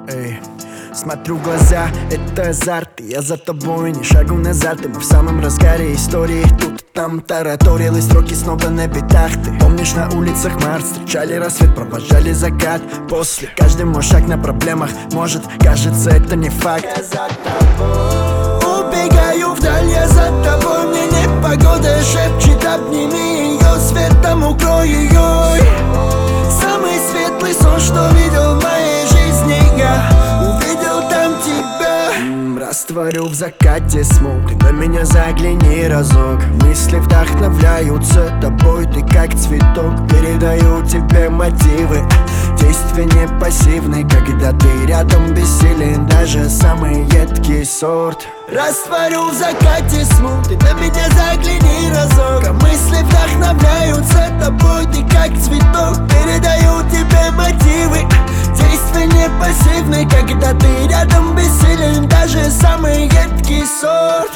Эй, смотрю в глаза, это азарт, и я за тобой, ни шагу назад. И мы в самом разгаре истории, тут и там тараторил, и строки снова на битах. Ты помнишь, на улицах март, встречали рассвет, провожали закат. После каждый мой шаг на проблемах, может, кажется, это не факт. Я за тобой убегаю вдаль, я за тобой. Мне непогода шепчет, обними ее, светом укрой ее. Самый светлый сон, что видел в моей жизни, я увидел там тебя. Растворю в закате смог, ты на меня загляни разок. Мысли вдохновляются тобой, ты как цветок. Передаю тебе мотивы, действия не пассивны. Когда ты рядом, бессилен даже самый едкий сорт. Растворю в закате смог, ты на меня загляни разок. А мысли вдохновляются тобой, ты как цветок. Передаю тебе мотивы, действия не пассивны. Когда ты рядом, бессилен даже самый едкий сорт.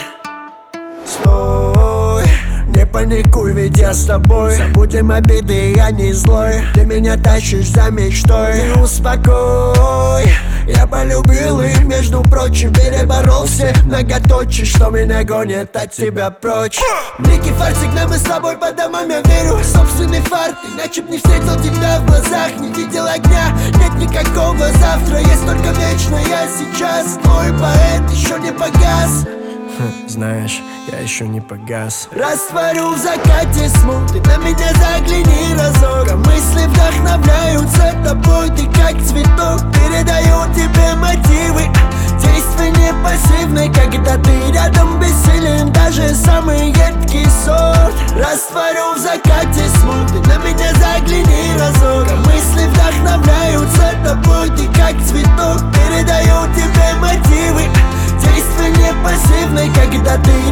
Стой, не паникуй, ведь я с тобой. Забудем обиды, я не злой. Ты меня тащишь за мечтой. Не успокой, я полюбил и, между прочим, переборол все многоточие, что меня гонит от тебя прочь. Некий фартик, но мы с тобой по домам, я верю в собственный фарт. Иначе б не встретил тебя в глазах, не видел огня, нет никакого завтра. Есть только вечное сейчас, твой поэт еще не погас. Знаешь, я еще не погас. Растворю в закате смог, ты на меня загляни разок. А мысли вдохновляются тобой, ты как цветок. Передаю тебе мотивы, действия не пассивны. Когда ты рядом, бессилен даже самый едкий сорт. Растворю в закате смог, ты на меня загляни разок. А мысли вдохновляются тобой, ты как цветок. Передаю тебе мотивы, действия не пассивны. Когда ты